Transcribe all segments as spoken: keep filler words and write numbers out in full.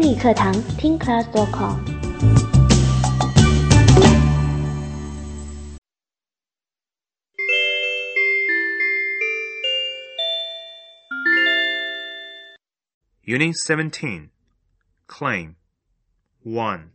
英语课堂听 class dot com。 Unit seventeen. Claim. one.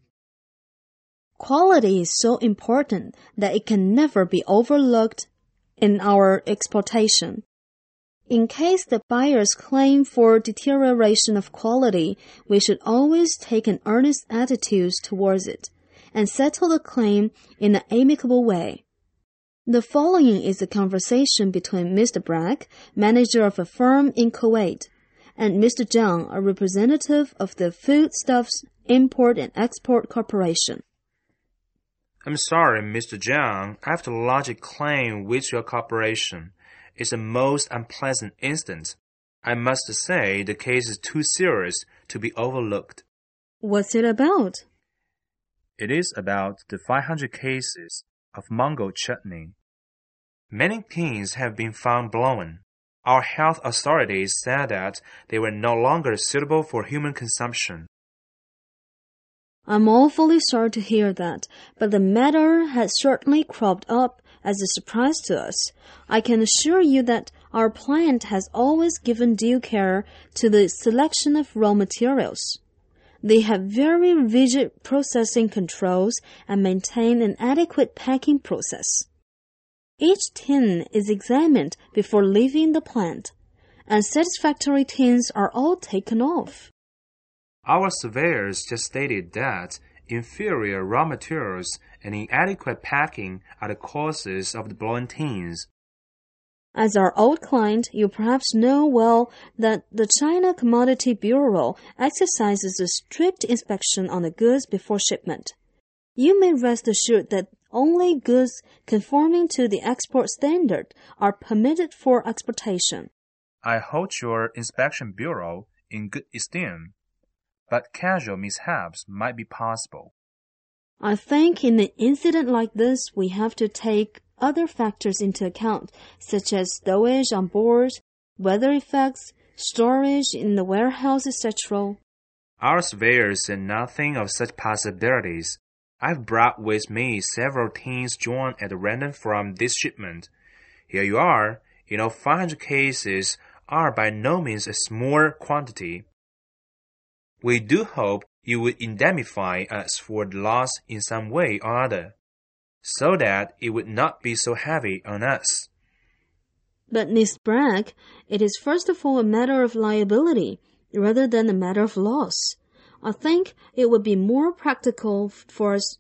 Quality is so important that it can never be overlooked in our exportation. In case the buyers claim for deterioration of quality, we should always take an earnest attitude towards it and settle the claim in an amicable way. The following is a conversation between Mister Bragg, manager of a firm in Kuwait, and Mister Zhang, a representative of the Foodstuffs Import and Export Corporation. I'm sorry, Mister Zhang. I have to lodge a claim with your corporation. It's a most unpleasant instance. I must say the case is too serious to be overlooked. What's it about? It is about the five hundred cases of mango chutney. Many tins have been found blown. Our health authorities said that they were no longer suitable for human consumption. I'm awfully sorry to hear that, but the matter has certainly cropped up as a surprise to us. I can assure you that our plant has always given due care to the selection of raw materials. They have very rigid processing controls and maintain an adequate packing process. Each tin is examined before leaving the plant, and satisfactory tins are all taken off. Our surveyors just stated that inferior raw materials and inadequate packing are the causes of the blown tins. As our old client, you perhaps know well that the China Commodity Bureau exercises a strict inspection on the goods before shipment. You may rest assured that only goods conforming to the export standard are permitted for exportation. I hold your inspection bureau in good esteem, but casual mishaps might be possible. I think in an incident like this, we have to take other factors into account, such as stowage on board, weather effects, storage in the warehouse, et cetera. Our surveyors said nothing of such possibilities. I've brought with me several tins drawn at random from this shipment. Here you are. You know, five hundred cases are by no means a small quantity. We do hope you would indemnify us for the loss in some way or other, so that it would not be so heavy on us. But, Miss Bragg, it is first of all a matter of liability, rather than a matter of loss. I think it would be more practical for us.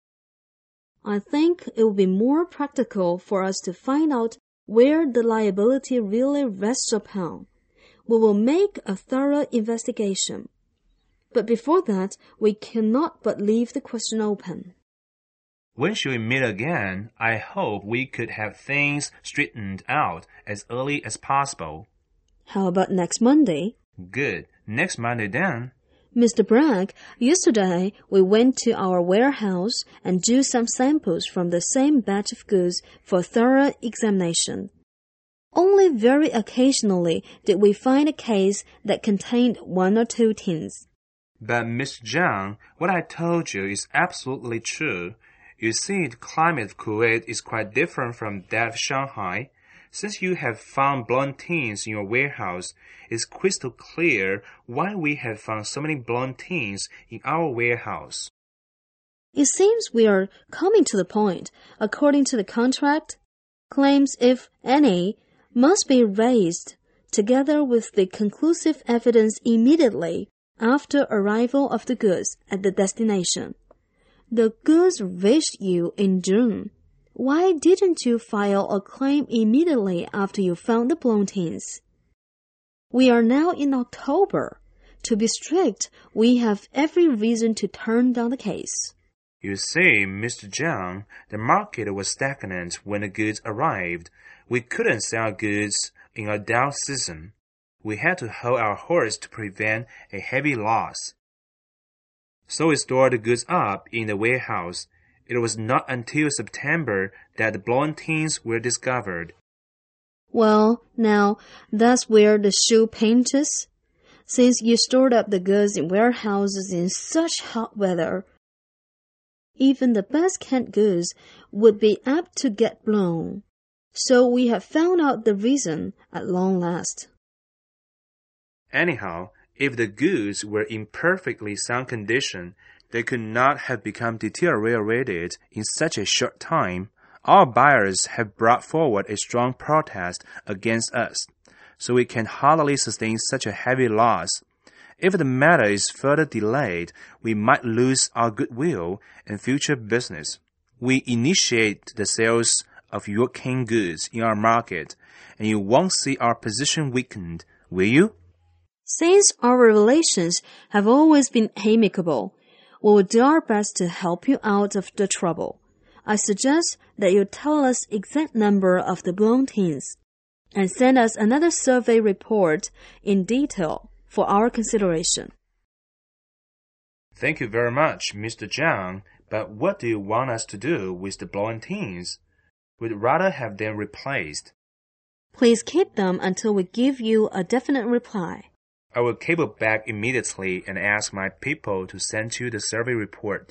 I think it would be more practical for us to find out where the liability really rests upon. We will make a thorough investigation. But before that, we cannot but leave the question open. When should we meet again? I hope we could have things straightened out as early as possible. How about next Monday? Good. Next Monday then. Mister Bragg, yesterday we went to our warehouse and drew some samples from the same batch of goods for thorough examination. Only very occasionally did we find a case that contained one or two tins. But, Mister Zhang, what I told you is absolutely true. You see, the climate of Kuwait is quite different from that of Shanghai. Since you have found blown tins in your warehouse, it's crystal clear why we have found so many blown tins in our warehouse. It seems we are coming to the point. According to the contract, claims, if any, must be raised, together with the conclusive evidence immediately after arrival of the goods at the destination. The goods reached you in June. Why didn't you file a claim immediately after you found the blown tins? We are now in October. To be strict, we have every reason to turn down the case. You see, Mister Zhang, the market was stagnant when the goods arrived. We couldn't sell goods in a down season. We had to hold our horse to prevent a heavy loss. So we stored the goods up in the warehouse. It was not until September that the blown tins were discovered. Well, now, that's where the shoe pinches. since you stored up the goods in warehouses in such hot weather. Even the best canned goods would be apt to get blown. So we have found out the reason at long last. Anyhow, if the goods were in perfectly sound condition, they could not have become deteriorated in such a short time. Our buyers have brought forward a strong protest against us, so we can hardly sustain such a heavy loss. If the matter is further delayed, we might lose our goodwill and future business. We initiate the sales of your canned goods in our market, and you won't see our position weakened, will you? Since our relations have always been amicable, we will do our best to help you out of the trouble. I suggest that you tell us exact number of the blown tins and send us another survey report in detail for our consideration. Thank you very much, Mister Zhang, but what do you want us to do with the blown tins? We'd rather have them replaced. Please keep them until we give you a definite reply. I will cable back immediately and ask my people to send you the survey report.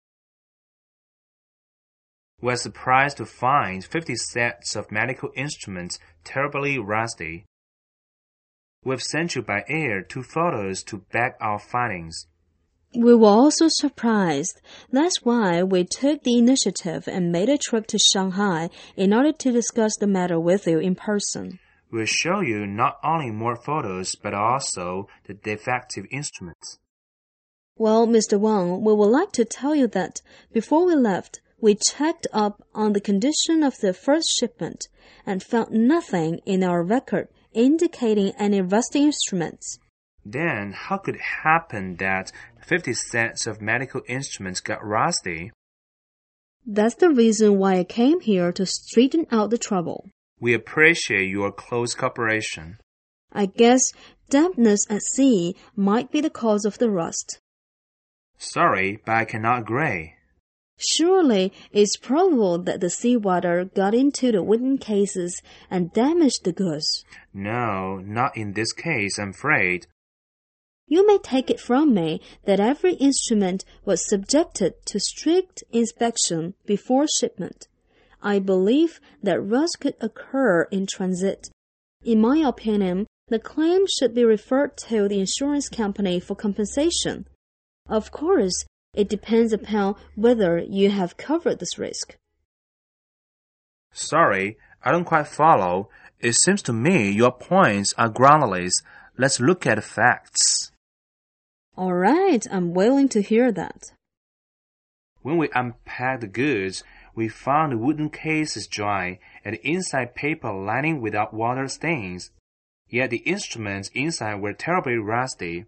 We are surprised to find fifty sets of medical instruments terribly rusty. We have sent you by air two photos to back our findings. We were also surprised. That's why we took the initiative and made a trip to Shanghai in order to discuss the matter with you in person. We'll show you not only more photos, but also the defective instruments. Well, Mister Wang, we would like to tell you that before we left, we checked up on the condition of the first shipment and found nothing in our record indicating any rusty instruments. Then how could it happen that fifty sets of medical instruments got rusty? That's the reason why I came here to straighten out the trouble. We appreciate your close cooperation. I guess dampness at sea might be the cause of the rust. Sorry, but I cannot agree. Surely it's probable that the seawater got into the wooden cases and damaged the goods. No, not in this case, I'm afraid. You may take it from me that every instrument was subjected to strict inspection before shipment. I believe that rust could occur in transit. In my opinion, the claim should be referred to the insurance company for compensation. Of course, it depends upon whether you have covered this risk. Sorry, I don't quite follow. It seems to me your points are groundless. Let's look at the facts. All right, I'm willing to hear that. When we unpacked the goods, we found the wooden cases dry and the inside paper lining without water stains. Yet the instruments inside were terribly rusty.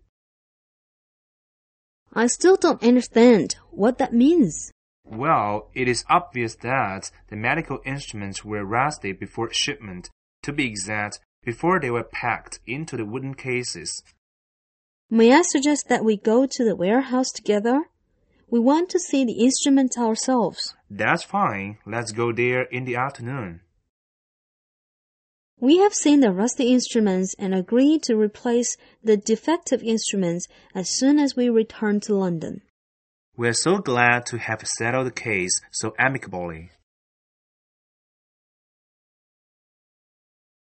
I still don't understand what that means. Well, it is obvious that the medical instruments were rusty before shipment. To be exact, before they were packed into the wooden cases. May I suggest that we go to the warehouse together? We want to see the instruments ourselves. That's fine. Let's go there in the afternoon. We have seen the rusty instruments and agreed to replace the defective instruments as soon as we return to London. We are so glad to have settled the case so amicably.